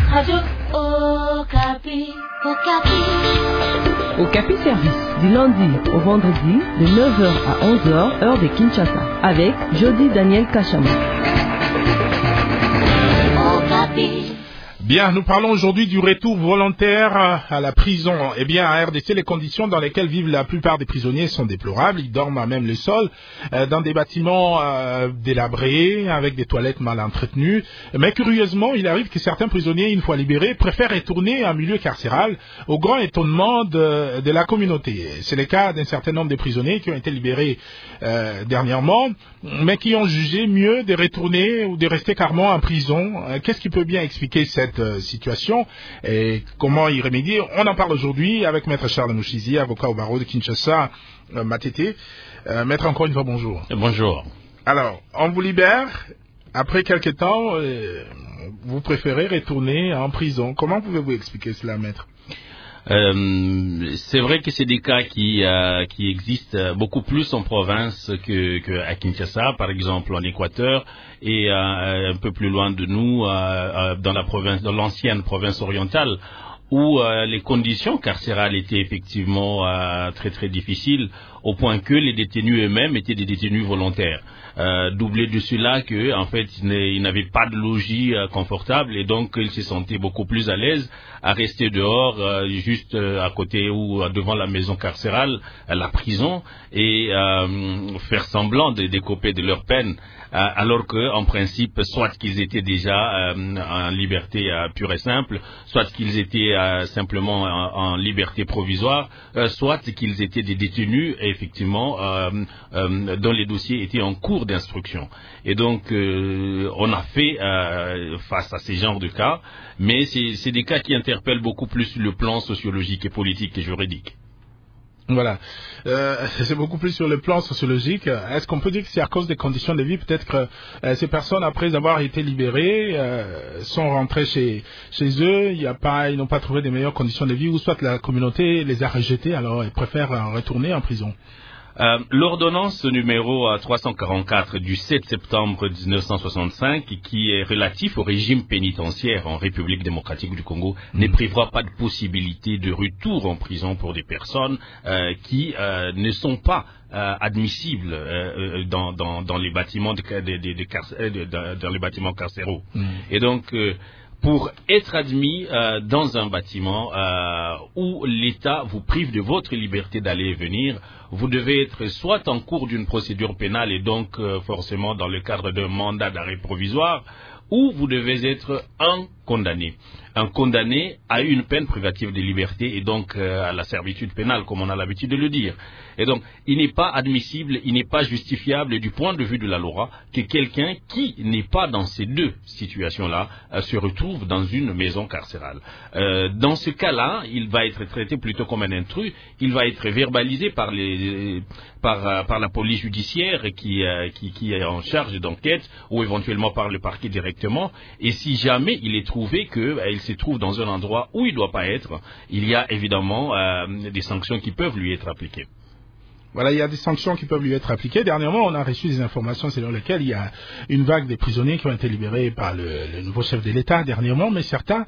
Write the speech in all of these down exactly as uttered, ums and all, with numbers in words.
Radio Okapi. Okapi. Okapi Service, du lundi au vendredi, de neuf heures à onze heures, heure de Kinshasa, avec Jody Daniel Kachama. Okapi. Bien, nous parlons aujourd'hui du retour volontaire à la prison. Eh bien, à R D C, les conditions dans lesquelles vivent la plupart des prisonniers sont déplorables. Ils dorment à même le sol, euh, dans des bâtiments euh, délabrés, avec des toilettes mal entretenues. Mais curieusement, il arrive que certains prisonniers, une fois libérés, préfèrent retourner en milieu carcéral, au grand étonnement de, de la communauté. C'est le cas d'un certain nombre de prisonniers qui ont été libérés euh, dernièrement, mais qui ont jugé mieux de retourner ou de rester carrément en prison. Euh, qu'est-ce qui peut bien expliquer cette situation et comment y remédier? On en parle aujourd'hui avec Maître Charles Mouchizi, avocat au barreau de Kinshasa, euh, Matete. Euh, Maître, encore une fois, bonjour. Bonjour. Alors, on vous libère. Après quelques temps, euh, vous préférez retourner en prison. Comment pouvez-vous expliquer cela, Maître? Euh, c'est vrai que c'est des cas qui euh, qui existent beaucoup plus en province que, que à Kinshasa, par exemple en Équateur, et euh, un peu plus loin de nous, euh, dans la province, dans l'ancienne province orientale, où euh, les conditions carcérales étaient effectivement euh, très très difficiles, au point que les détenus eux-mêmes étaient des détenus volontaires. Euh, doublé de cela que en fait ils n'avaient pas de logis euh, confortable, et donc ils se sentaient beaucoup plus à l'aise à rester dehors, euh, juste euh, à côté ou euh, devant la maison carcérale, à la prison, et euh, faire semblant de décoper de leur peine, euh, alors que en principe soit qu'ils étaient déjà euh, en liberté euh, pure et simple, soit qu'ils étaient euh, simplement en, en liberté provisoire, euh, soit qu'ils étaient des détenus effectivement euh, euh, dont les dossiers étaient en cours d'instruction. Et donc euh, on a fait euh, face à ces genres de cas, mais c'est, c'est des cas qui interpellent beaucoup plus sur le plan sociologique et politique et juridique. Voilà, euh, c'est beaucoup plus sur le plan sociologique. Est-ce qu'on peut dire que c'est à cause des conditions de vie? Peut-être que euh, ces personnes, après avoir été libérées, euh, sont rentrées chez chez eux. Il y a pas, ils n'ont pas trouvé des meilleures conditions de vie, ou soit la communauté les a rejetées, alors ils préfèrent euh, retourner en prison. Euh, l'ordonnance numéro trois cent quarante-quatre du sept septembre dix-neuf cent soixante-cinq, qui est relatif au régime pénitentiaire en République démocratique du Congo, mmh. ne prévoit pas de possibilité de retour en prison pour des personnes euh, qui euh, ne sont pas euh, admissibles euh, dans, dans, dans les bâtiments de, de, de, de, de, de, dans les bâtiments carcéraux. Mmh. Et donc euh, pour être admis euh, dans un bâtiment euh, où l'État vous prive de votre liberté d'aller et venir, vous devez être soit en cours d'une procédure pénale et donc euh, forcément dans le cadre d'un mandat d'arrêt provisoire, ou vous devez être un condamné. Un condamné à une peine privative de liberté et donc euh, à la servitude pénale, comme on a l'habitude de le dire. Et donc, il n'est pas admissible, il n'est pas justifiable du point de vue de la loi que quelqu'un qui n'est pas dans ces deux situations-là euh, se retrouve dans une maison carcérale. Euh, dans ce cas-là, il va être traité plutôt comme un intrus, il va être verbalisé par, les, par, euh, par la police judiciaire qui, euh, qui, qui est en charge d'enquête, ou éventuellement par le parquet directement, et si jamais il est trouvé qu'il euh, se trouve dans un endroit où il ne doit pas être, il y a évidemment euh, des sanctions qui peuvent lui être appliquées. Voilà, il y a des sanctions qui peuvent lui être appliquées. Dernièrement, on a reçu des informations selon lesquelles il y a une vague des prisonniers qui ont été libérés par le, le nouveau chef de l'État dernièrement, mais certains,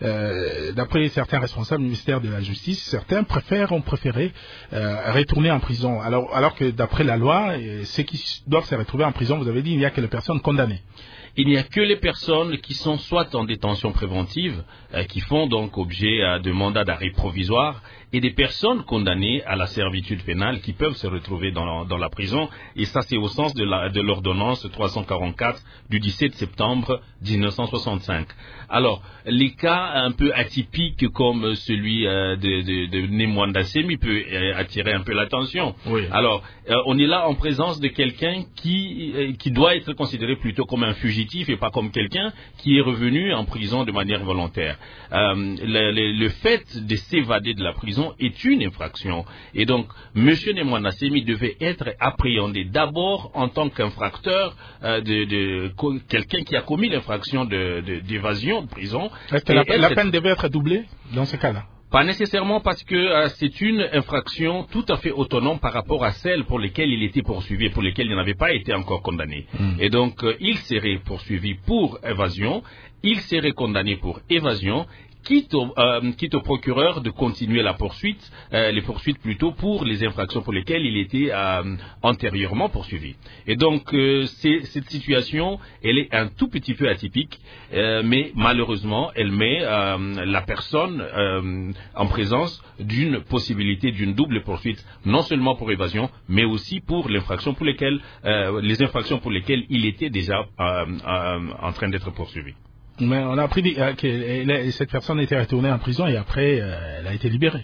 euh, d'après certains responsables du ministère de la Justice, certains préfèrent, ont préféré euh, retourner en prison. Alors, alors que d'après la loi, ceux qui doivent se retrouver en prison, vous avez dit, il n'y a que les personnes condamnées. Il n'y a que les personnes qui sont soit en détention préventive, euh, qui font donc objet euh, de mandat d'arrêt provisoire, et des personnes condamnées à la servitude pénale qui peuvent se retrouver dans la, dans la prison. Et ça, c'est au sens de, la, de l'ordonnance trois cent quarante-quatre du dix-sept septembre dix-neuf cent soixante-cinq. Alors, les cas un peu atypiques comme celui euh, de, de, de Nemwanda Semi peut euh, attirer un peu l'attention. Oui. Alors, euh, on est là en présence de quelqu'un qui, euh, qui doit être considéré plutôt comme un fugitif et pas comme quelqu'un qui est revenu en prison de manière volontaire. Euh, le, le, le fait de s'évader de la prison est une infraction. Et donc, M. Nemwanda Semi devait être appréhendé d'abord en tant qu'infracteur euh, de, de quelqu'un qui a commis l'infraction de, de, d'évasion de prison. Est-ce que la, la peine devait être doublée dans ce cas-là? Pas nécessairement, parce que euh, c'est une infraction tout à fait autonome par rapport à celle pour lesquelles il était poursuivi et pour lesquelles il n'avait pas été encore condamné. Mmh. Et donc, euh, il serait poursuivi pour évasion il serait condamné pour évasion, quitte au, euh, quitte au procureur de continuer la poursuite, euh, les poursuites plutôt pour les infractions pour lesquelles il était euh, antérieurement poursuivi. Et donc euh, cette situation, elle est un tout petit peu atypique, euh, mais malheureusement, elle met euh, la personne euh, en présence d'une possibilité d'une double poursuite, non seulement pour évasion, mais aussi pour l'infraction pour lesquelles, euh, les infractions pour lesquelles il était déjà euh, euh, en train d'être poursuivi. Mais on a appris euh, que cette personne était retournée en prison et après, euh, elle a été libérée.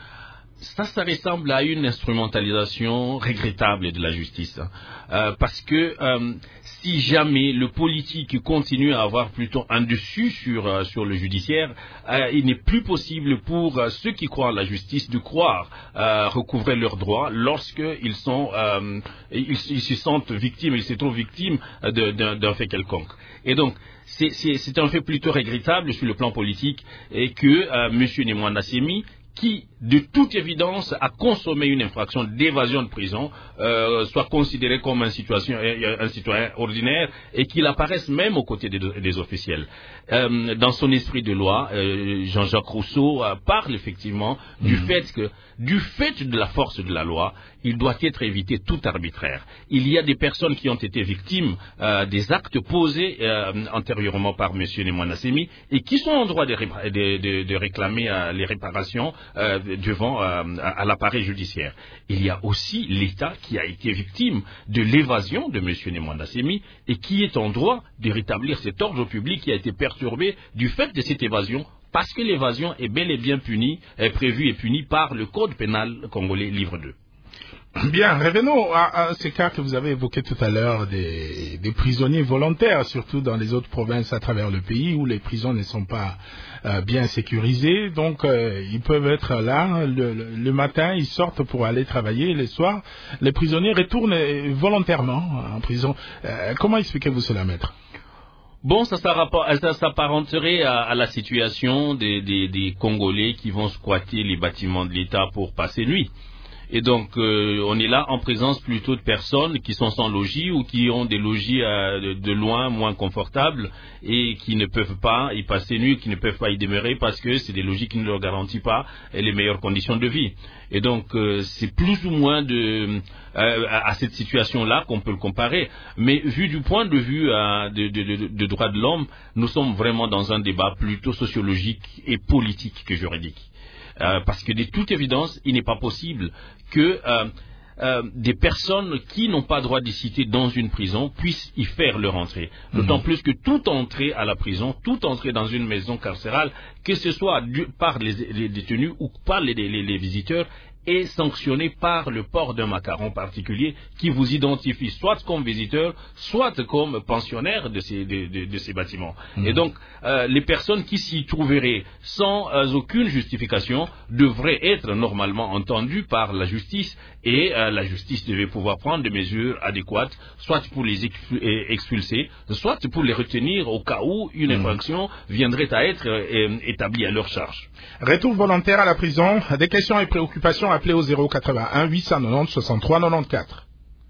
Ça, ça ressemble à une instrumentalisation regrettable de la justice. Hein. Euh, parce que euh, si jamais le politique continue à avoir plutôt un dessus sur, euh, sur le judiciaire, euh, il n'est plus possible pour euh, ceux qui croient à la justice de croire euh, recouvrer leurs droits lorsqu'ils sont, euh, ils, ils se sentent victimes, ils se trouvent victimes de, d'un, d'un fait quelconque. Et donc, c'est, c'est, c'est un fait plutôt regrettable sur le plan politique et que euh, M. Némoine Assemi, qui, de toute évidence, a consommé une infraction d'évasion de prison, euh, soit considéré comme un citoyen, un citoyen ordinaire et qu'il apparaisse même aux côtés des, des officiels. Euh, dans son esprit de loi, euh, Jean-Jacques Rousseau euh, parle effectivement mmh. du fait que, du fait de la force de la loi, il doit être évité tout arbitraire. Il y a des personnes qui ont été victimes euh, des actes posés euh, antérieurement par M. Némoine Assemi et qui sont en droit de, de, de, de réclamer euh, les réparations euh, devant euh, à l'appareil judiciaire. Il y a aussi l'État qui a été victime de l'évasion de M. Némoine Assemi et qui est en droit de rétablir cet ordre public qui a été perturbé du fait de cette évasion, parce que l'évasion est bel et bien punie, est prévue et punie par le Code pénal congolais, livre deux. Bien, revenons à, à ces cas que vous avez évoqués tout à l'heure des, des prisonniers volontaires, surtout dans les autres provinces à travers le pays où les prisons ne sont pas euh, bien sécurisées. Donc, euh, ils peuvent être là le, le, le matin, ils sortent pour aller travailler. Le soir, les prisonniers retournent volontairement en prison. Euh, comment expliquez-vous cela, maître ? Bon, ça, ça s'apparenterait à, à la situation des, des, des Congolais qui vont squatter les bâtiments de l'État pour passer nuit. Et donc, euh, on est là en présence plutôt de personnes qui sont sans logis ou qui ont des logis euh, de, de loin, moins confortables et qui ne peuvent pas y passer nuit, qui ne peuvent pas y demeurer parce que c'est des logis qui ne leur garantissent pas les meilleures conditions de vie. Et donc, euh, c'est plus ou moins de, euh, à cette situation-là qu'on peut le comparer. Mais vu du point de vue euh, de, de, de, de droits de l'homme, nous sommes vraiment dans un débat plutôt sociologique et politique que juridique. Euh, parce que de toute évidence, il n'est pas possible que euh, euh, des personnes qui n'ont pas droit d'y citer dans une prison puissent y faire leur entrée. D'autant mmh. plus que toute entrée à la prison, toute entrée dans une maison carcérale, que ce soit du, par les, les détenus ou par les, les, les visiteurs, est sanctionné par le port d'un macaron particulier qui vous identifie soit comme visiteur, soit comme pensionnaire de ces, de, de, de ces bâtiments. Mmh. Et donc, euh, les personnes qui s'y trouveraient sans euh, aucune justification devraient être normalement entendues par la justice et euh, la justice devait pouvoir prendre des mesures adéquates, soit pour les expulser, soit pour les retenir au cas où une mmh. infraction viendrait à être euh, établie à leur charge. Retour volontaire à la prison, des questions et préoccupations, appelez au zéro quatre-vingt-un huit cent quatre-vingt-dix soixante-trois quatre-vingt-quatorze.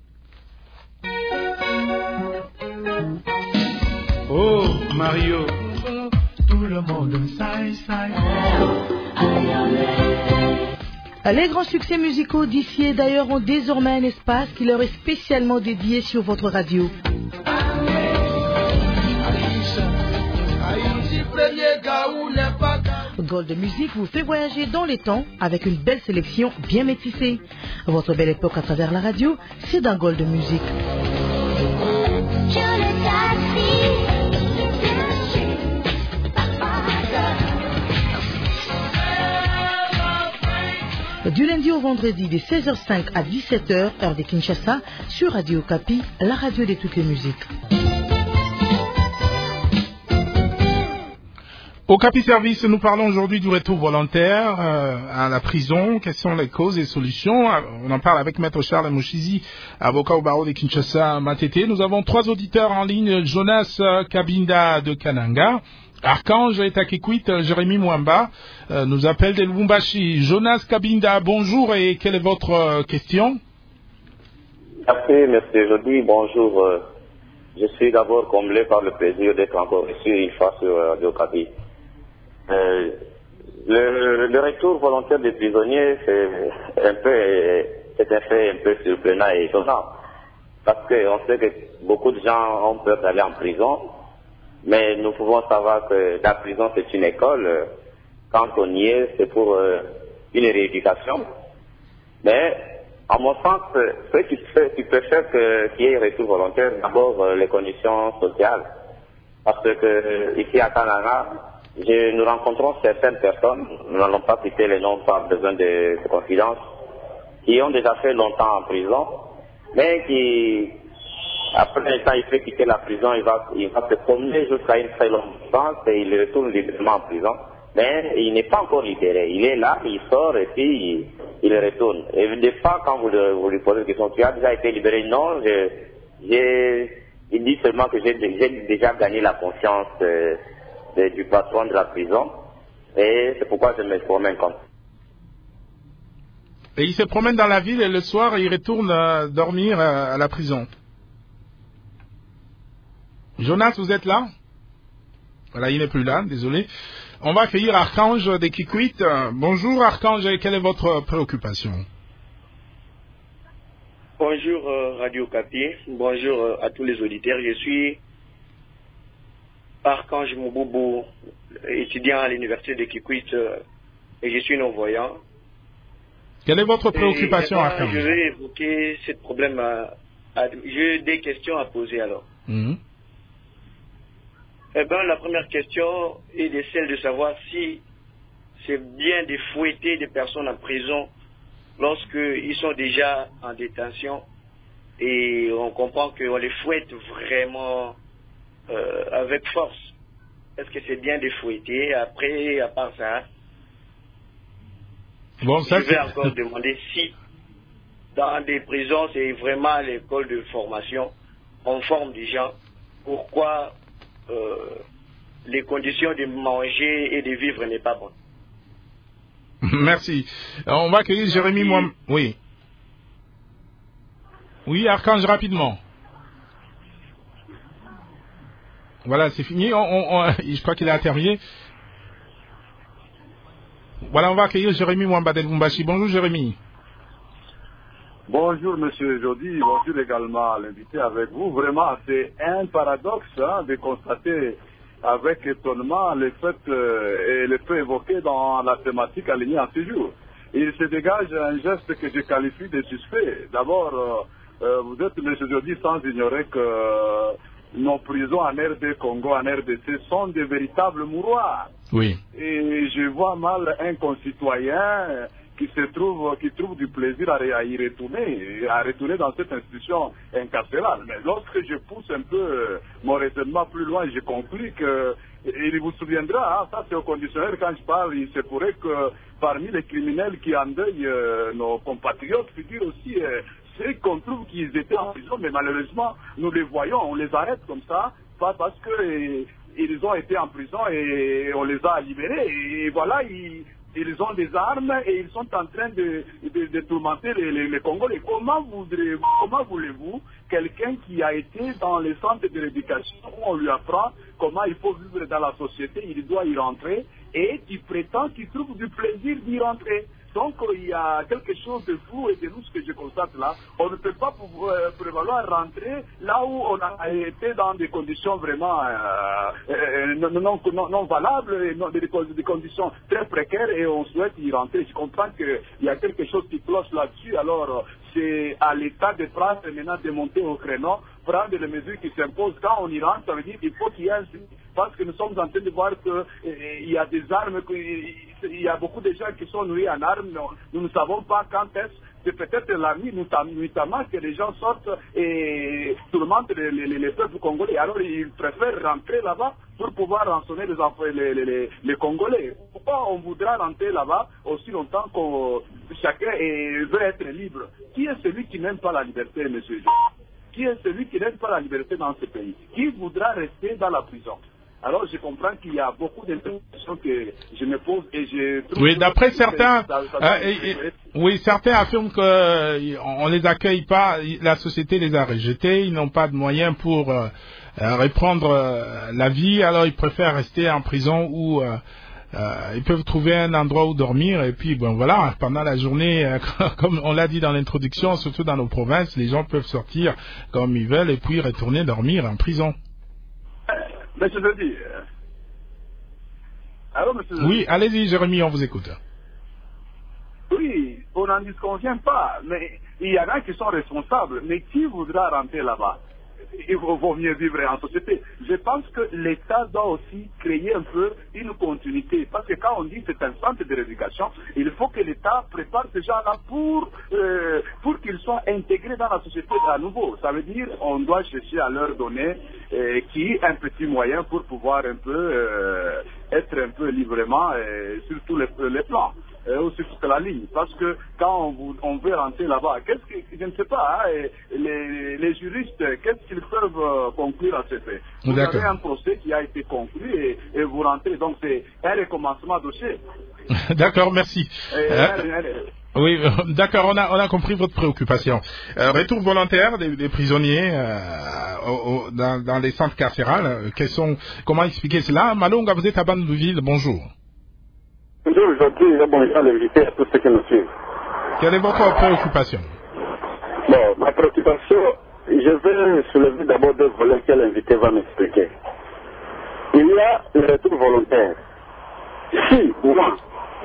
Oh Mario, tout le monde saille, saille. Les grands succès musicaux d'ici et d'ailleurs ont désormais un espace qui leur est spécialement dédié sur votre radio. Gold Music vous fait voyager dans les temps avec une belle sélection bien métissée. Votre belle époque à travers la radio, c'est dans Gold Music. Du lundi au vendredi de seize heures cinq à dix-sept heures, heure de Kinshasa, sur Radio Okapi, la radio de toutes les musiques. Okapi Service, nous parlons aujourd'hui du retour volontaire euh, à la prison. Quelles sont les causes et solutions? On en parle avec Maître Charles Mouchizi, avocat au barreau de Kinshasa Matete. Nous avons trois auditeurs en ligne. Jonas Kabinda de Kananga, Archange et Takikwit, Jérémy Mwamba euh, nous appelle de Lubumbashi. Jonas Kabinda, bonjour et quelle est votre euh, question? Merci, merci Jody. Bonjour euh, je suis d'abord comblé par le plaisir d'être encore ici une fois sur Radio Okapi. Euh, le, le retour volontaire des prisonniers, c'est un peu, c'est un fait un peu surprenant et étonnant. Parce qu'on sait que beaucoup de gens ont peur d'aller en prison, mais nous pouvons savoir que la prison c'est une école. Quand on y est, c'est pour euh, une rééducation. Mais, à mon sens, ce qui, fait, qui peut faire qu'il y ait un retour volontaire, d'abord euh, les conditions sociales. Parce que euh, ici à Kananga, je, nous rencontrons certaines personnes, nous n'allons pas citer les noms par besoin de, de confidence, qui ont déjà fait longtemps en prison, mais qui, après un temps, il fait quitter la prison, il va, il va se promener jusqu'à une très longue distance et il retourne librement en prison. Mais il n'est pas encore libéré. Il est là, il sort et puis il, il retourne. Et des fois, quand vous, le, vous lui posez la question, tu as déjà été libéré? Non, je, j'ai, il dit seulement que j'ai, j'ai déjà gagné la confiance euh, de, du patron de la prison. Et c'est pourquoi je me promène comme ça. Et il se promène dans la ville et le soir, il retourne euh, dormir euh, à la prison. Jonas, vous êtes là? Voilà, il n'est plus là, désolé. On va accueillir Archange des Kikwit. Bonjour Archange, quelle est votre préoccupation? Bonjour euh, Radio Okapi, bonjour euh, à tous les auditeurs. Je suis Archange Mouboubou, étudiant à l'université de Kikwit euh, et je suis non-voyant. Quelle est votre préoccupation, et, eh ben, Archange? Je vais évoquer ce problème. À, à, j'ai des questions à poser alors. Mm-hmm. Eh bien, la première question est de celle de savoir si c'est bien de fouetter des personnes en prison lorsqu'ils sont déjà en détention et on comprend qu'on les fouette vraiment euh, avec force. Est-ce que c'est bien de fouetter? Après, à part ça, bon, ça je vais encore demander si dans des prisons, c'est vraiment l'école de formation, on forme des gens. Pourquoi Euh, les conditions de manger et de vivre n'est pas bonnes. Merci. On va accueillir Jérémy. Moi... Oui. Oui, Archange, rapidement. Voilà, c'est fini. On, on, on... Je crois qu'il a terminé. Voilà, on va accueillir Jérémy Mwambadel Bumbashi. Bonjour Jérémy. Bonjour Monsieur Jody, bonjour également à l'invité avec vous. Vraiment, c'est un paradoxe hein, de constater avec étonnement les faits euh, et les faits évoqués dans la thématique alignée en ce jour. Il se dégage un geste que je qualifie de suspect. D'abord, euh, euh, vous êtes Monsieur Jody sans ignorer que euh, nos prisons en R D Congo, en R D C sont des véritables mouroirs. Oui. Et je vois mal un concitoyen qui se trouve, qui trouve du plaisir à, à y retourner, à retourner dans cette institution incarcérale. Mais lorsque je pousse un peu euh, mon raisonnement plus loin, je conclus que, il vous souviendra, hein, ça c'est au conditionnel quand je parle, il se pourrait que parmi les criminels qui endeuillent euh, nos compatriotes figurent aussi euh, ceux qu'on trouve qu'ils étaient en prison, mais malheureusement, nous les voyons, on les arrête comme ça, pas parce que euh, ils ont été en prison et on les a libérés, et voilà, ils... Ils ont des armes et ils sont en train de, de, de tourmenter les, les, les Congolais. Comment voudrez-vous, comment voulez-vous quelqu'un qui a été dans les centres de l'éducation où on lui apprend comment il faut vivre dans la société, il doit y rentrer et qui prétend qu'il trouve du plaisir d'y rentrer? Donc il y a quelque chose de fou et de louche que je constate là. On ne peut pas pouvoir, prévaloir rentrer là où on a été dans des conditions vraiment euh, euh, non, non, non, non valables, et non, des, des conditions très précaires et on souhaite y rentrer. Je comprends qu'il y a quelque chose qui cloche là-dessus. Alors c'est à l'État de prendre maintenant de monter au créneau, prendre les mesures qui s'imposent. Quand on y rentre, ça veut dire qu'il faut qu'il y ait un... Parce que nous sommes en train de voir qu'il y a des armes, il y a beaucoup de gens qui sont nourris en armes. Nous ne savons pas quand est-ce. C'est peut-être la nuit, notamment, que les gens sortent et tourmentent les, les, les peuples congolais. Alors ils préfèrent rentrer là-bas pour pouvoir rançonner les, enfants, les, les, les, les Congolais. Pourquoi on voudra rentrer là-bas aussi longtemps que chacun est, veut être libre? Qui est celui qui n'aime pas la liberté, monsieur? Qui est celui qui n'aime pas la liberté dans ce pays? Qui voudra rester dans la prison? Alors je comprends qu'il y a beaucoup d'interrogations que je me pose et je trouve... Oui, d'après certains, ça, ça, euh, et, et, oui, certains affirment qu'on ne les accueille pas, la société les a rejetés, ils n'ont pas de moyens pour euh, reprendre euh, la vie, alors ils préfèrent rester en prison où euh, euh, ils peuvent trouver un endroit où dormir et puis bon voilà, pendant la journée, euh, comme on l'a dit dans l'introduction, surtout dans nos provinces, les gens peuvent sortir comme ils veulent et puis retourner dormir en prison. Monsieur Zodi. Allô, monsieur Zodi. Oui, allez-y, Jérémy, on vous écoute. Oui, on n'en disconvient pas, mais il y en a qui sont responsables. Mais qui voudra rentrer là-bas? Il vaut, vaut mieux vivre en société. Je pense que l'État doit aussi créer un peu une continuité. Parce que quand on dit que c'est un centre de rééducation, il faut que l'État prépare ces gens-là pour, euh, pour qu'ils soient intégrés dans la société à nouveau. Ça veut dire qu'on doit chercher à leur donner euh, qui un petit moyen pour pouvoir un peu euh, être un peu librement euh, sur tous les, les plans. Euh, aussi sur la ligne, parce que quand on, on veut rentrer là-bas, qu'est-ce que, je ne sais pas, hein, les, les juristes, qu'est-ce qu'ils peuvent euh, conclure à ce fait? Vous D'accord. avez un procès qui a été conclu et, et vous rentrez, donc c'est un recommencement dossier. D'accord, merci. Et, Euh, un- un- Oui, euh, d'accord, on a, on a compris votre préoccupation. Euh, retour volontaire des, des prisonniers euh, au, au, dans, dans les centres carcérales, euh, quels sont, comment expliquer cela? Malonga, vous êtes à Bandeville, bonjour. Bonjour, aujourd'hui, et bonjour à l'invité à tous ceux qui nous suivent. Quelle est votre préoccupation? Bon, ma préoccupation, je vais soulever d'abord deux volets que l'invité va m'expliquer. Il y a le retour volontaire. Si, moi,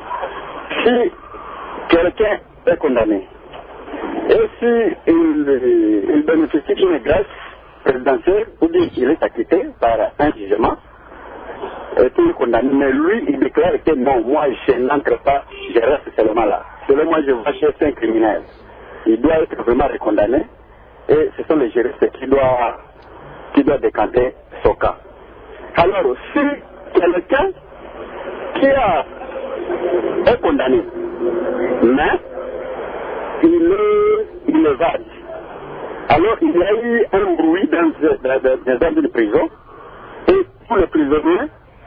si quelqu'un est condamné, et si il, il bénéficie d'une grâce présidentielle, ou bien il est acquitté par un jugement, et tout est condamné, mais lui, il déclare que non, moi, je n'entre pas, je reste seulement là. Selon moi, je vois chez un criminel. Il doit être vraiment recondamné, et ce sont les juristes qui doivent, qui doivent décanter son cas. Alors, si quelqu'un qui a, est condamné, mais il est, il est vague, alors il y a eu un bruit dans, dans, dans une prison, et tous les prisonniers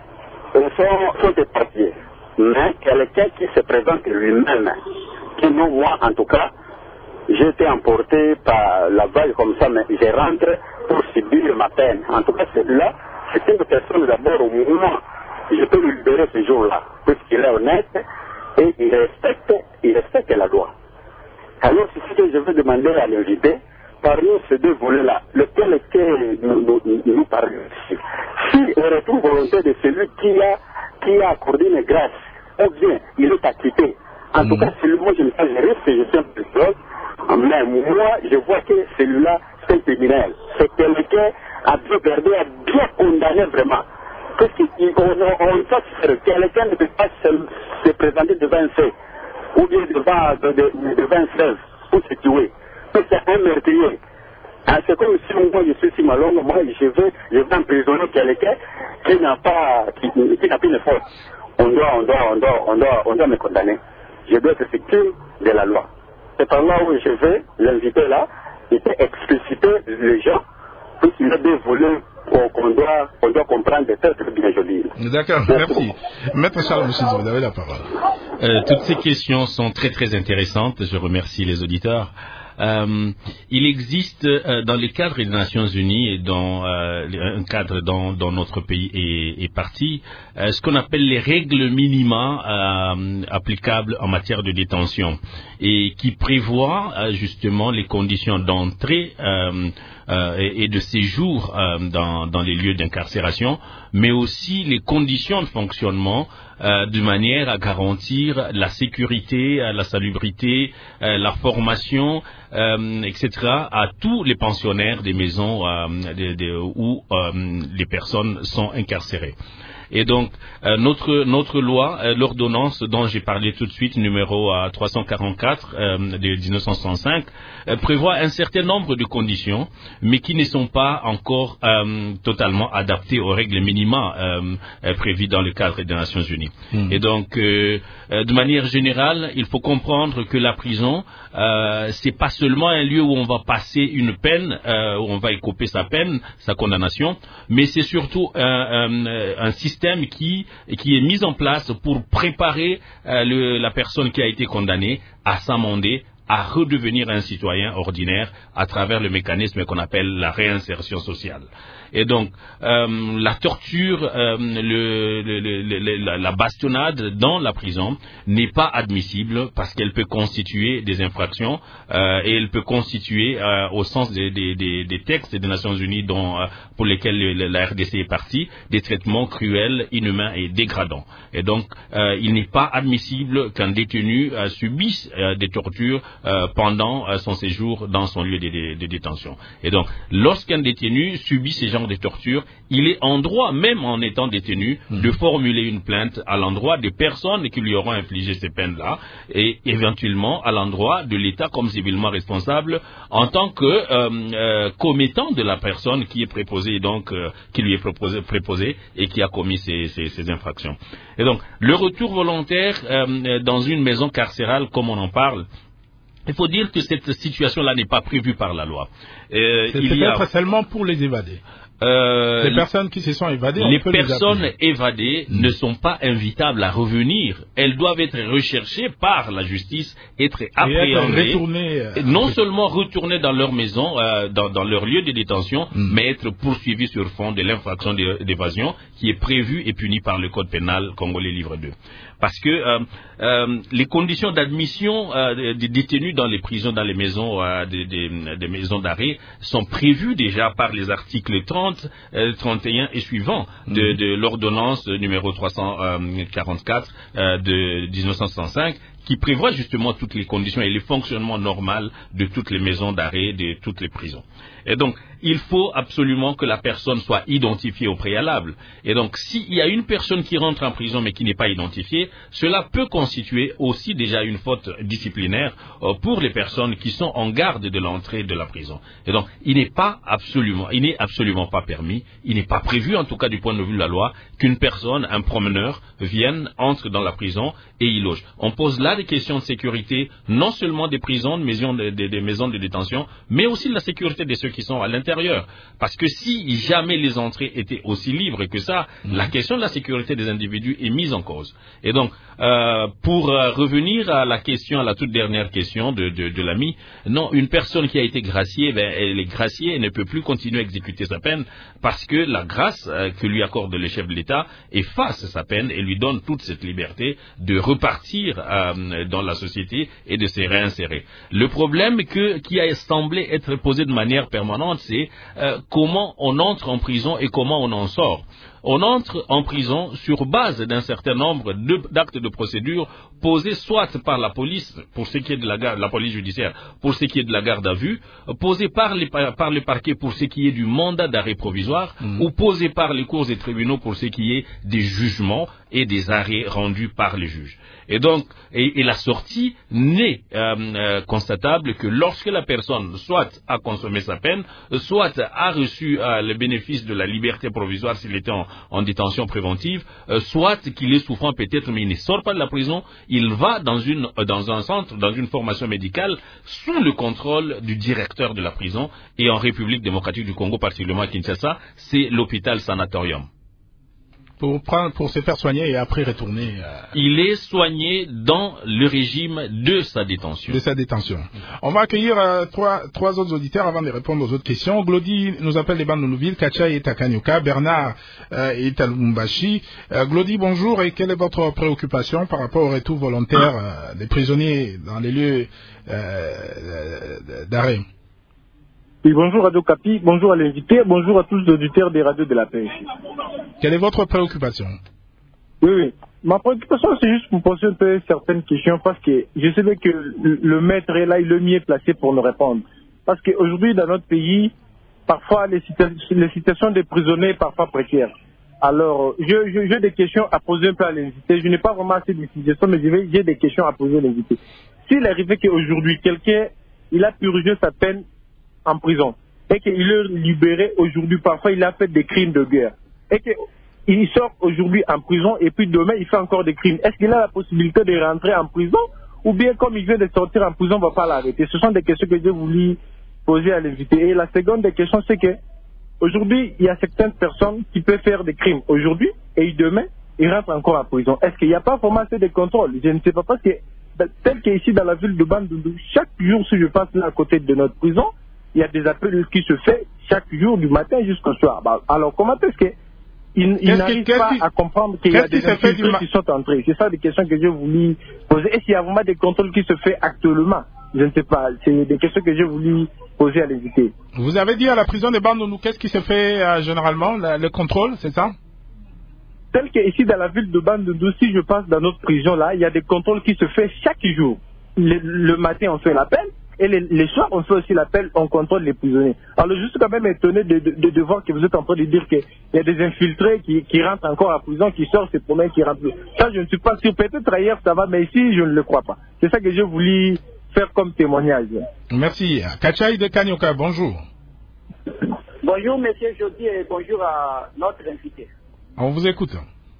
sont, sont épargnés. Mais quelqu'un qui se présente lui-même, qui non, moi en tout cas, j'ai été emporté par la vague comme ça, mais je rentre pour subir ma peine. En tout cas, celui-là, c'est une personne d'abord au moment, je peux lui libérer ce jour-là, puisqu'il est honnête et il respecte, il respecte la loi. Alors, c'est ce que je veux demander à l'invité, parmi ces deux volets-là, lequel est que nous, nous, nous, nous parlons ici. Si le retour volontaire de celui qui a, qui a accordé une grâce, ou bien il est acquitté, en mmh. tout cas, celui-là, je ne sais pas, je reste, je suis un peu proche, mais moi, je vois que celui-là, c'est un criminel. C'est quelqu'un a bien perdu, a bien condamné vraiment. Parce qu'on on sait que quelqu'un ne peut pas se, se présenter devant un fait, ou bien devant, de, de, devant un fleuve, pour se tuer. C'est un meurtrier. Hein, c'est comme si moi je suis si malheureux, moi je veux, je veux emprisonner quelqu'un qui n'a pas, qui, qui n'a plus de force. On doit, on doit, on doit, on doit, on doit me condamner. Je dois être victime de la loi. C'est par là où je vais, l'inviter là, il peut expliciter les gens, puisqu'il y a des volets qu'on doit, on doit comprendre de très très bien joli. D'accord, merci. Maître Charles Mouchis, vous avez la parole. Euh, toutes ces questions sont très très intéressantes. Je remercie les auditeurs. Euh, il existe euh, dans les cadres des Nations Unies et dans euh, un cadre dont, dont notre pays est, est parti, euh, ce qu'on appelle les règles minima euh, applicables en matière de détention et qui prévoient euh, justement les conditions d'entrée euh, euh, et, et de séjour euh, dans, dans les lieux d'incarcération, mais aussi les conditions de fonctionnement Euh, de manière à garantir la sécurité, euh, la salubrité, euh, la formation, euh, et cetera à tous les pensionnaires des maisons euh, de, de, où euh, les personnes sont incarcérées. Et donc, euh, notre notre loi, euh, l'ordonnance dont j'ai parlé tout de suite, numéro euh, trois cent quarante-quatre euh, de dix-neuf cent soixante-cinq, euh, prévoit un certain nombre de conditions, mais qui ne sont pas encore euh, totalement adaptées aux règles minima euh, euh, prévues dans le cadre des Nations Unies. Mmh. Et donc, euh, euh, de manière générale, il faut comprendre que la prison, euh, c'est pas seulement un lieu où on va passer une peine, euh, où on va écoper sa peine, sa condamnation, mais c'est surtout un, un, un système qui, qui est mis en place pour préparer euh, le, la personne qui a été condamnée à s'amender, à redevenir un citoyen ordinaire à travers le mécanisme qu'on appelle la réinsertion sociale. Et donc, euh, la torture, euh, le, le, le, le, la, la bastonnade dans la prison n'est pas admissible parce qu'elle peut constituer des infractions euh, et elle peut constituer, euh, au sens des, des, des, des textes des Nations Unies dont, euh, pour lesquels le, la R D C est partie, des traitements cruels, inhumains et dégradants. Et donc, euh, il n'est pas admissible qu'un détenu euh, subisse euh, des tortures euh, pendant euh, son séjour dans son lieu de, de, de détention. Et donc, lorsqu'un détenu subit ces genres de torture, il est en droit, même en étant détenu, mmh. de formuler une plainte à l'endroit des personnes qui lui auront infligé ces peines-là et éventuellement à l'endroit de l'État comme civilement responsable en tant que euh, euh, commettant de la personne qui est préposée, donc euh, qui lui est préposé, préposé et qui a commis ces, ces, ces infractions. Et donc, le retour volontaire euh, dans une maison carcérale, comme on en parle, il faut dire que cette situation-là n'est pas prévue par la loi. Euh, C'est peut-être a... seulement pour les évadés. Euh, les personnes qui se sont évadées, les personnes les évadées mmh. ne sont pas invitables à revenir. Elles doivent être recherchées par la justice, être appréhendées, être euh, non seulement retournées dans leur maison, euh, dans, dans leur lieu de détention, mmh. mais être poursuivies sur fond de l'infraction d'évasion qui est prévue et punie par le Code pénal congolais livre deux. Parce que euh, euh, les conditions d'admission euh, des détenus dans les prisons, dans les maisons, euh, des, des, des maisons d'arrêt sont prévues déjà par les articles trente, euh, trente et un et suivants de, mmh. de l'ordonnance numéro trois cent quarante-quatre euh, de dix-neuf cent soixante-cinq, qui prévoit justement toutes les conditions et les fonctionnements normaux de toutes les maisons d'arrêt, de toutes les prisons. Et donc, il faut absolument que la personne soit identifiée au préalable. Et donc, s'il y a une personne qui rentre en prison mais qui n'est pas identifiée, cela peut constituer aussi déjà une faute disciplinaire pour les personnes qui sont en garde de l'entrée de la prison. Et donc, il n'est pas absolument, il n'est absolument pas permis, il n'est pas prévu, en tout cas du point de vue de la loi, qu'une personne, un promeneur, vienne, entre dans la prison et y loge. On pose là des questions de sécurité, non seulement des prisons, des maisons de, des, des maisons de détention, mais aussi de la sécurité de ceux qui sont à l'intérieur. Parce que si jamais les entrées étaient aussi libres que ça, mmh. la question de la sécurité des individus est mise en cause. Et donc, euh, pour euh, revenir à la question, à la toute dernière question de, de, de l'ami, non, une personne qui a été graciée, ben, elle est graciée et ne peut plus continuer à exécuter sa peine parce que la grâce euh, que lui accorde le chef de l'État efface sa peine et lui donne toute cette liberté de repartir euh, dans la société et de se réinsérer. Le problème que, qui a semblé être posé de manière permanente, c'est euh, comment on entre en prison et comment on en sort. On entre en prison sur base d'un certain nombre d'actes de procédure posés soit par la police, pour ce qui est de la, garde, la police judiciaire, pour ce qui est de la garde à vue, posés par, les, par le parquet pour ce qui est du mandat d'arrêt provisoire, mmh. ou posés par les cours et tribunaux pour ce qui est des jugements et des arrêts rendus par les juges. Et donc, et, et la sortie n'est euh, euh, constatable que lorsque la personne soit a consommé sa peine, soit a reçu euh, le bénéfice de la liberté provisoire s'il était en, en détention préventive, euh, soit qu'il est souffrant peut-être, mais il ne sort pas de la prison, il va dans, une, euh, dans un centre, dans une formation médicale, sous le contrôle du directeur de la prison, et en République démocratique du Congo, particulièrement à Kinshasa, c'est l'hôpital sanatorium. Pour, prendre, pour se faire soigner et après retourner. Euh... Il est soigné dans le régime de sa détention. De sa détention. On va accueillir euh, trois, trois autres auditeurs avant de répondre aux autres questions. Glody nous appelle des Bandounouville, Kacha et Takanyuka, Bernard euh, et Talumbashi. Euh, Glody, bonjour, et quelle est votre préoccupation par rapport au retour volontaire euh, des prisonniers dans les lieux euh, d'arrêt? Oui, bonjour Radio Capi, bonjour à l'invité, bonjour à tous les auditeurs des radios de la paix. Quelle est votre préoccupation? Oui, oui. Ma préoccupation, c'est juste pour poser un peu certaines questions parce que je sais que le maître est là, il est le mieux placé pour nous répondre. Parce qu'aujourd'hui, dans notre pays, parfois, les, situa les situations des prisonniers sont parfois précaires. Alors, je- je- j'ai des questions à poser un peu à l'invité. Je n'ai pas vraiment assez de suggestions, mais je vais- j'ai des questions à poser à l'invité. S'il arrivait qu'aujourd'hui, quelqu'un, il a purgé sa peine en prison, et qu'il est libéré aujourd'hui, parfois il a fait des crimes de guerre, et qu'il sort aujourd'hui en prison, et puis demain il fait encore des crimes, est-ce qu'il a la possibilité de rentrer en prison, ou bien comme il vient de sortir en prison, on ne va pas l'arrêter? Ce sont des questions que j'ai voulu poser à l'invité. Et la seconde des questions, c'est que aujourd'hui, il y a certaines personnes qui peuvent faire des crimes aujourd'hui, et demain, ils rentrent encore en prison. Est-ce qu'il n'y a pas vraiment assez de contrôle? Je ne sais pas, parce que tel qu'ici dans la ville de Bandundu, chaque jour, si je passe là à côté de notre prison, il y a des appels qui se font chaque jour du matin jusqu'au soir. Bah, alors comment est-ce que ils, ils n'arrivent pas à comprendre qu'il y a des infiltrés qui sont entrés? C'est ça des questions que j'ai voulu poser. Est-ce qu'il y a vraiment des contrôles qui se font actuellement? Je ne sais pas. C'est des questions que j'ai voulu poser à l'invité. Vous avez dit à la prison de Bandundu, qu'est-ce qui se fait euh, généralement, le, le contrôle, c'est ça? Tel qu'ici dans la ville de Bandundu, si je passe dans notre prison là, il y a des contrôles qui se font chaque jour. Le, le matin, on fait l'appel. Et les, les soirs, on fait aussi l'appel, on contrôle les prisonniers. Alors, je suis quand même étonné de, de, de, de voir que vous êtes en train de dire qu'il y a des infiltrés qui, qui rentrent encore à prison, qui sortent, c'est pour qui rentrent. Ça, je ne suis pas sûr. Peut-être ailleurs, ça va, mais ici, je ne le crois pas. C'est ça que j'ai voulu faire comme témoignage. Merci. Kachaï de Kanyoka, bonjour. Bonjour, monsieur Jody, et bonjour à notre invité. On vous écoute.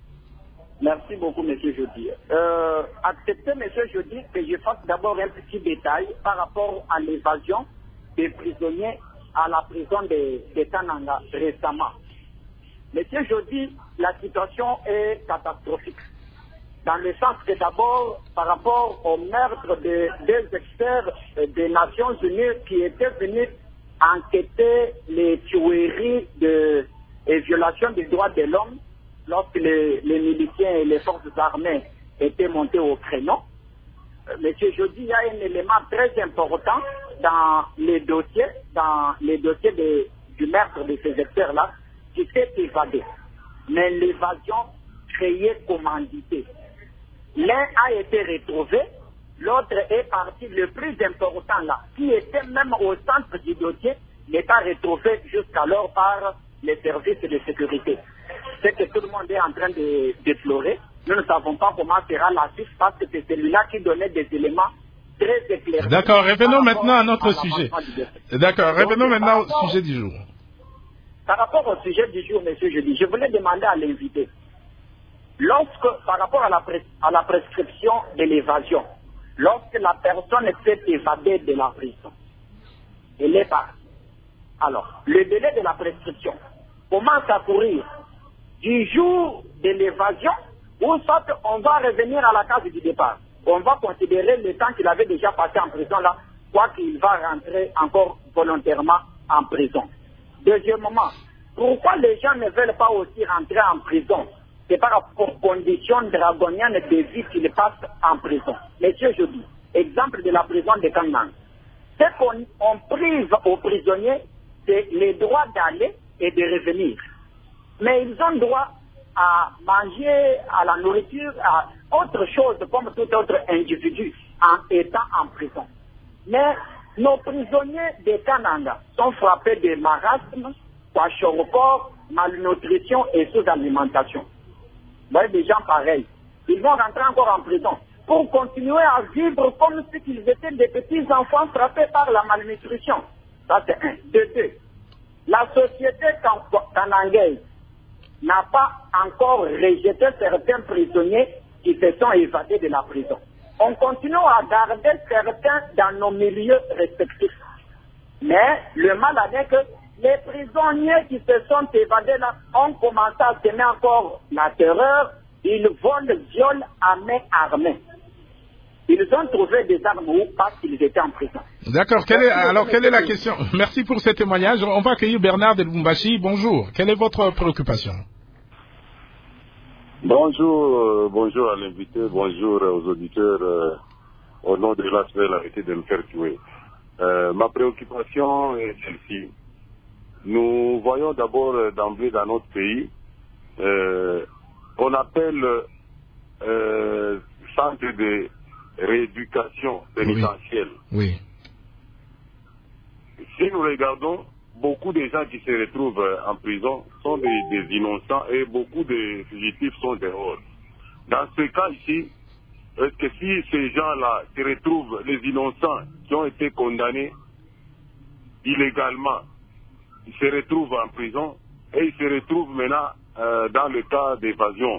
Merci beaucoup, monsieur Jody. Euh, acceptez, monsieur Jody, que je fasse d'abord un petit détail par rapport à l'évasion des prisonniers à la prison de, de Kananga récemment. Monsieur Jody, la situation est catastrophique. Dans le sens que d'abord, par rapport au meurtre de deux experts des Nations Unies qui étaient venus enquêter les tueries de, et violations des droits de l'homme, lorsque les, les miliciens et les forces armées étaient montés au créneau. Euh, Monsieur Jody, il y a un élément très important dans les dossiers, dans les dossiers de, du meurtre de ces experts-là, qui s'est évadé. Mais l'évasion créée commanditée. L'un a été retrouvé, l'autre est parti. Le plus important là, qui était même au centre du dossier, n'est pas retrouvé jusqu'alors par les services de sécurité. C'est que tout le monde est en train de déplorer. Nous ne savons pas comment sera la suite parce que c'est celui-là qui donnait des éléments très éclairés. D'accord, revenons maintenant à notre sujet. D'accord, revenons maintenant au sujet du jour. Par rapport au sujet du jour, monsieur Jody, je voulais demander à l'invité, lorsque, par rapport à la, pres à la prescription de l'évasion, lorsque la personne s'est évadée de la prison, elle est partie. Alors, le délai de la prescription commence à courir du jour de l'évasion, ou soit on va revenir à la case du départ. On va considérer le temps qu'il avait déjà passé en prison là, quoi qu'il va rentrer encore volontairement en prison. Deuxièmement, pourquoi les gens ne veulent pas aussi rentrer en prison? C'est par rapport aux conditions dragoniennes de vie qu'ils passent en prison. Monsieur Jody, exemple de la prison de Kanang. Ce qu'on on prive aux prisonniers, c'est le droit d'aller et de revenir. Mais ils ont droit à manger, à la nourriture, à autre chose comme tout autre individu en étant en prison. Mais nos prisonniers de Kananga sont frappés de marasme, kwashiorkor, malnutrition et sous-alimentation. Vous voyez des gens pareils. Ils vont rentrer encore en prison pour continuer à vivre comme si ils étaient des petits enfants frappés par la malnutrition. Ça c'est un. De deux, la société kanangaise n'a pas encore rejeté certains prisonniers qui se sont évadés de la prison. On continue à garder certains dans nos milieux respectifs. Mais le mal est que les prisonniers qui se sont évadés là ont commencé à semer encore la terreur. Ils volent, violent à main armée. Ils ont trouvé des armes où parce qu'ils étaient en prison. D'accord. Quelle est, alors, quelle est la question? Merci pour ce témoignage. On va accueillir Bernard de Lubumbashi. Bonjour. Quelle est votre préoccupation? Bonjour, euh, bonjour à l'invité, bonjour aux auditeurs. Euh, au nom de la solidarité de me faire tuer. Euh, ma préoccupation est celle-ci. Nous voyons d'abord euh, d'emblée dans notre pays, euh, on appelle euh, centre de rééducation pénitentielle. Oui. Si nous regardons, beaucoup de gens qui se retrouvent euh, en prison sont des, des innocents et beaucoup de fugitifs sont dehors. Dans ce cas ici, est-ce que si ces gens-là se retrouvent, les innocents qui ont été condamnés illégalement, ils se retrouvent en prison et ils se retrouvent maintenant euh, dans le cas d'évasion,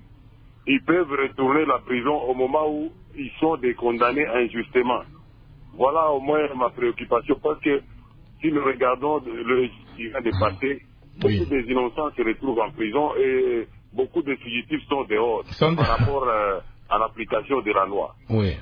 ils peuvent retourner la prison au moment où ils sont des condamnés injustement. Voilà au moins ma préoccupation, parce que si nous regardons le qui vient de passer, oui. beaucoup des innocents se retrouvent en prison et beaucoup de fugitifs sont dehors Sans... par rapport euh, à l'application de la loi. Oui.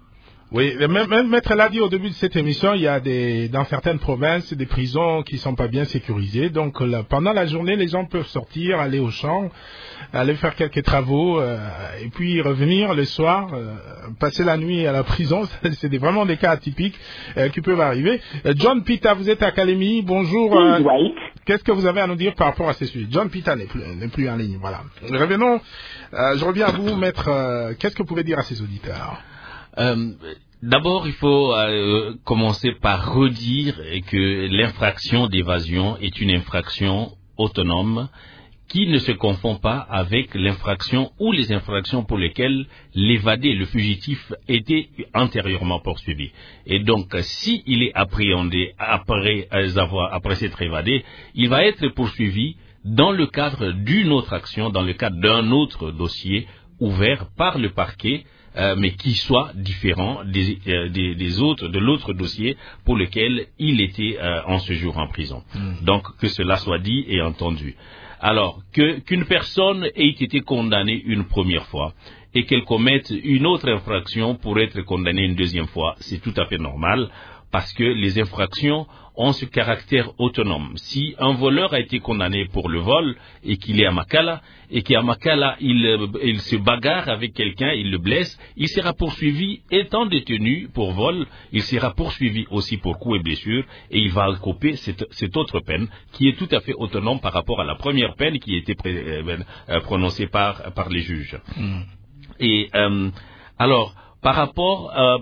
Oui, même, même Maître l'a dit au début de cette émission, il y a des, dans certaines provinces des prisons qui sont pas bien sécurisées. Donc là, pendant la journée, les gens peuvent sortir, aller au champ, aller faire quelques travaux, euh, et puis revenir le soir, euh, passer la nuit à la prison. C'est des, vraiment des cas atypiques euh, qui peuvent arriver. Euh, John Pita, vous êtes à Calémie. Bonjour. Euh, Qu'est-ce que vous avez à nous dire par rapport à ces sujets? John Pita n'est plus, n'est plus en ligne. Voilà. Revenons. Euh, je reviens à vous, Maître. Euh, qu'est-ce que vous pouvez dire à ces auditeurs? Euh, D'abord, il faut euh, commencer par redire que l'infraction d'évasion est une infraction autonome qui ne se confond pas avec l'infraction ou les infractions pour lesquelles l'évadé, le fugitif, était antérieurement poursuivi. Et donc, s'il si est appréhendé après avoir, après s'être évadé, il va être poursuivi dans le cadre d'une autre action, dans le cadre d'un autre dossier ouvert par le parquet, Euh, mais qui soit différent des, euh, des, des autres, de l'autre dossier pour lequel il était euh, en séjour en prison. Mmh. Donc, que cela soit dit et entendu. Alors, que, qu'une personne ait été condamnée une première fois et qu'elle commette une autre infraction pour être condamnée une deuxième fois, c'est tout à fait normal, parce que les infractions ont ce caractère autonome. Si un voleur a été condamné pour le vol et qu'il est à Makala, et qu'à Makala il, il se bagarre avec quelqu'un, il le blesse, il sera poursuivi, étant détenu pour vol, il sera poursuivi aussi pour coups et blessures, et il va couper cette, cette autre peine qui est tout à fait autonome par rapport à la première peine qui a été pré, euh, prononcée par, par les juges. Mm. Et euh, alors, par rapport euh,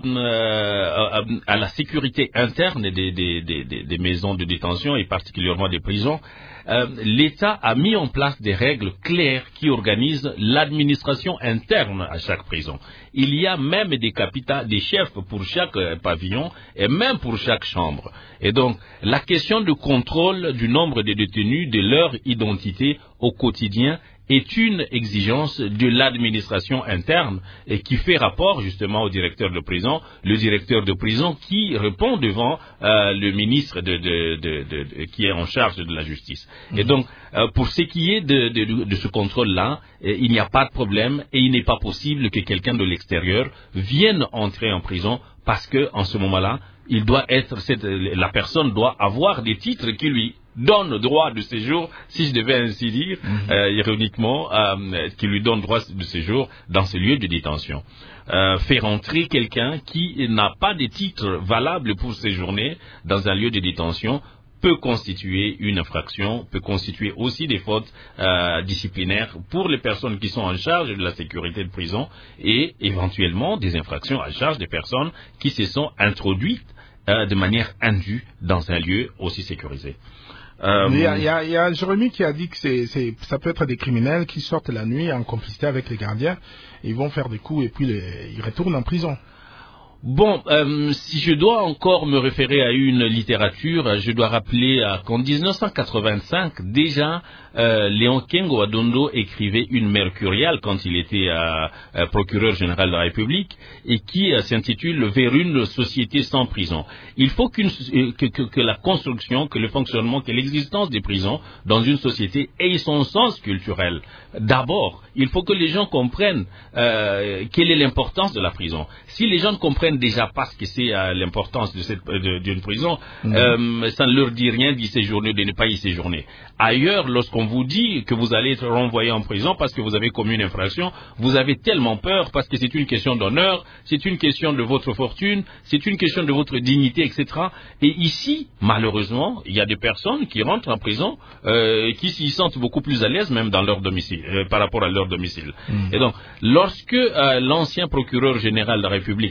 euh, à la sécurité interne des, des, des, des maisons de détention et particulièrement des prisons, euh, l'État a mis en place des règles claires qui organisent l'administration interne à chaque prison. Il y a même des capitales, des chefs pour chaque pavillon et même pour chaque chambre. Et donc, la question de contrôle du nombre de détenus, de leur identité au quotidien, est une exigence de l'administration interne et qui fait rapport justement au directeur de prison, le directeur de prison qui répond devant euh, le ministre de, de, de, de, de, qui est en charge de la justice. Mm-hmm. Et donc, euh, pour ce qui est de, de, de ce contrôle-là, euh, il n'y a pas de problème et il n'est pas possible que quelqu'un de l'extérieur vienne entrer en prison parce que en ce moment-là, il doit être, cette, la personne doit avoir des titres qui lui donne droit de séjour, si je devais ainsi dire, mmh. euh, ironiquement, euh, qui lui donne droit de séjour dans ce lieu de détention. Euh, faire entrer quelqu'un qui n'a pas de titre valable pour séjourner dans un lieu de détention peut constituer une infraction, peut constituer aussi des fautes euh, disciplinaires pour les personnes qui sont en charge de la sécurité de prison et éventuellement des infractions à charge des personnes qui se sont introduites euh, de manière indue dans un lieu aussi sécurisé. Euh, il, y a, il, y a, il y a Jérémy qui a dit que c'est, c'est, ça peut être des criminels qui sortent la nuit en complicité avec les gardiens, ils vont faire des coups et puis les, ils retournent en prison. Bon, euh, si je dois encore me référer à une littérature, je dois rappeler euh, qu'en dix-neuf cent quatre-vingt-cinq, déjà, euh, Léon Kengo Adondo écrivait une mercuriale quand il était euh, euh, procureur général de la République et qui euh, s'intitule « Vers une société sans prison ». Il faut qu'une, que, que, que la construction, que le fonctionnement, que l'existence des prisons dans une société ait son sens culturel. D'abord, il faut que les gens comprennent euh, quelle est l'importance de la prison. Si les gens comprennent déjà parce que c'est euh, l'importance de cette, de, d'une prison, mmh. euh, ça ne leur dit rien d'y séjourner, de ne pas y séjourner. Ailleurs, lorsqu'on vous dit que vous allez être renvoyé en prison parce que vous avez commis une infraction, vous avez tellement peur parce que c'est une question d'honneur, c'est une question de votre fortune, c'est une question de votre dignité, et cetera. Et ici, malheureusement, il y a des personnes qui rentrent en prison euh, qui s'y sentent beaucoup plus à l'aise même dans leur domicile, euh, par rapport à leur domicile. Mmh. Et donc, lorsque euh, l'ancien procureur général de la République, dans sa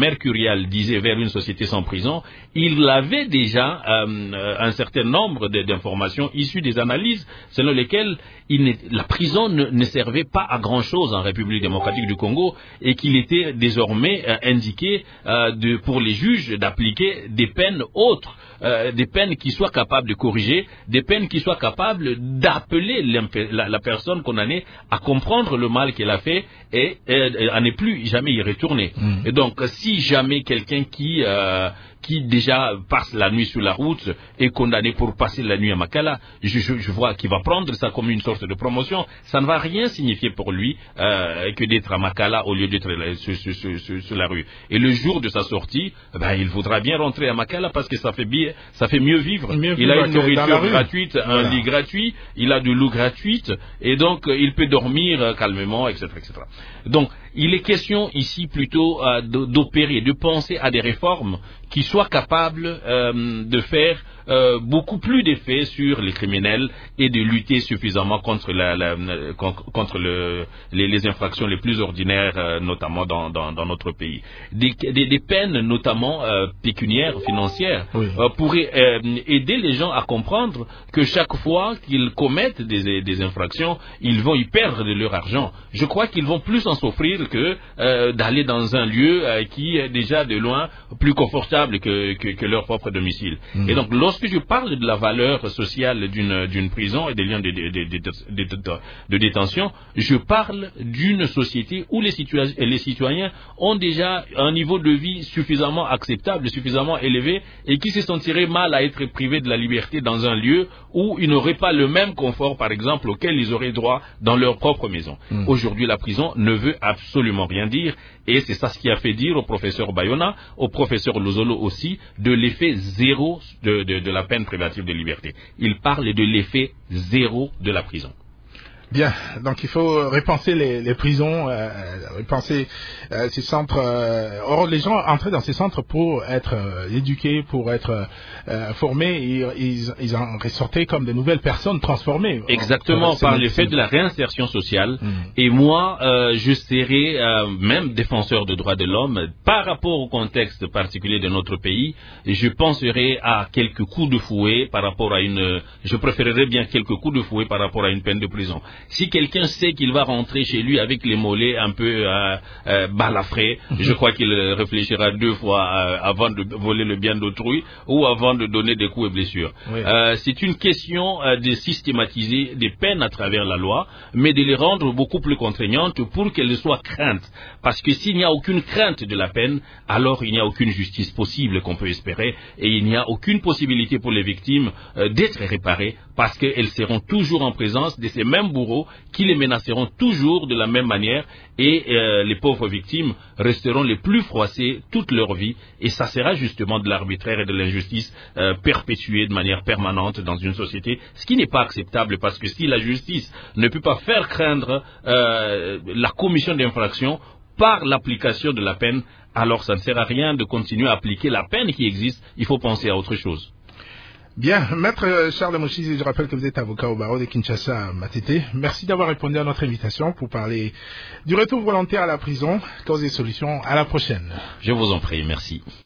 Mercurial disait vers une société sans prison, il avait déjà euh, un certain nombre d'informations issues des analyses selon lesquelles il la prison ne, ne servait pas à grand-chose en République démocratique du Congo et qu'il était désormais euh, indiqué euh, de, pour les juges d'appliquer des peines autres, euh, des peines qui soient capables de corriger, des peines qui soient capables d'appeler la, la personne condamnée à comprendre le mal qu'elle a fait et, et à ne plus jamais y retourner. Mmh. Et donc, si jamais quelqu'un qui... Euh, qui déjà passe la nuit sur la route est condamné pour passer la nuit à Makala, je, je, je vois qu'il va prendre ça comme une sorte de promotion. Ça ne va rien signifier pour lui euh, que d'être à Makala au lieu d'être sur, sur, sur, sur la rue. Et le jour de sa sortie, ben, il voudra bien rentrer à Makala parce que ça fait, bien, ça fait mieux vivre. Mieux il a une nourriture gratuite, voilà. Un lit gratuit, il a de l'eau gratuite, et donc euh, il peut dormir euh, calmement, et cetera, et cetera. Donc, il est question ici plutôt euh, d'opérer, de penser à des réformes qui soient capables euh, de faire euh, beaucoup plus d'effets sur les criminels et de lutter suffisamment contre, la, la, contre le, les, les infractions les plus ordinaires, euh, notamment dans, dans, dans notre pays. Des, des, des peines, notamment euh, pécuniaires, financières, oui. euh, pourraient euh, aider les gens à comprendre que chaque fois qu'ils commettent des, des infractions, ils vont y perdre de leur argent. Je crois qu'ils vont plus en souffrir que euh, d'aller dans un lieu euh, qui est déjà de loin plus confortable que, que, que leur propre domicile. Mmh. Et donc, lorsque je parle de la valeur sociale d'une, d'une prison et des liens de, de, de, de, de, de, de détention, je parle d'une société où les citoyens, les citoyens ont déjà un niveau de vie suffisamment acceptable, suffisamment élevé, et qui se sentiraient mal à être privés de la liberté dans un lieu où ils n'auraient pas le même confort, par exemple, auquel ils auraient droit dans leur propre maison. Mmh. Aujourd'hui, la prison ne veut absolument rien dire, et c'est ça ce qui a fait dire au professeur Bayona, au professeur Lozolo aussi, de l'effet zéro de, de, de la peine privative de liberté. Il parle de l'effet zéro de la prison. Bien, donc il faut repenser les, les prisons, euh, repenser euh, ces centres. Euh, or, les gens entraient dans ces centres pour être euh, éduqués, pour être euh, formés, et ils, ils en ressortaient comme de nouvelles personnes transformées. Exactement, par l'effet de la réinsertion sociale. Mmh. Et moi, euh, je serais euh, même défenseur de droits de l'homme par rapport au contexte particulier de notre pays. Je penserais à quelques coups de fouet par rapport à une. Je préférerais bien quelques coups de fouet par rapport à une peine de prison. Si quelqu'un sait qu'il va rentrer chez lui avec les mollets un peu euh, euh, balafrés, je crois qu'il réfléchira deux fois euh, avant de voler le bien d'autrui ou avant de donner des coups et blessures. Oui. Euh, c'est une question euh, de systématiser des peines à travers la loi, mais de les rendre beaucoup plus contraignantes pour qu'elles soient craintes. Parce que s'il n'y a aucune crainte de la peine, alors il n'y a aucune justice possible qu'on peut espérer, et il n'y a aucune possibilité pour les victimes euh, d'être réparées, parce qu'elles seront toujours en présence de ces mêmes bourreaux qui les menaceront toujours de la même manière, et euh, les pauvres victimes resteront les plus froissées toute leur vie, et ça sera justement de l'arbitraire et de l'injustice euh, perpétuée de manière permanente dans une société, ce qui n'est pas acceptable, parce que si la justice ne peut pas faire craindre euh, la commission d'infractions par l'application de la peine, alors ça ne sert à rien de continuer à appliquer la peine qui existe. Il faut penser à autre chose. Bien, Maître Charles Mouchizi, je rappelle que vous êtes avocat au barreau de Kinshasa, Matete. Merci d'avoir répondu à notre invitation pour parler du retour volontaire à la prison, cause et solutions. À la prochaine. Je vous en prie, merci.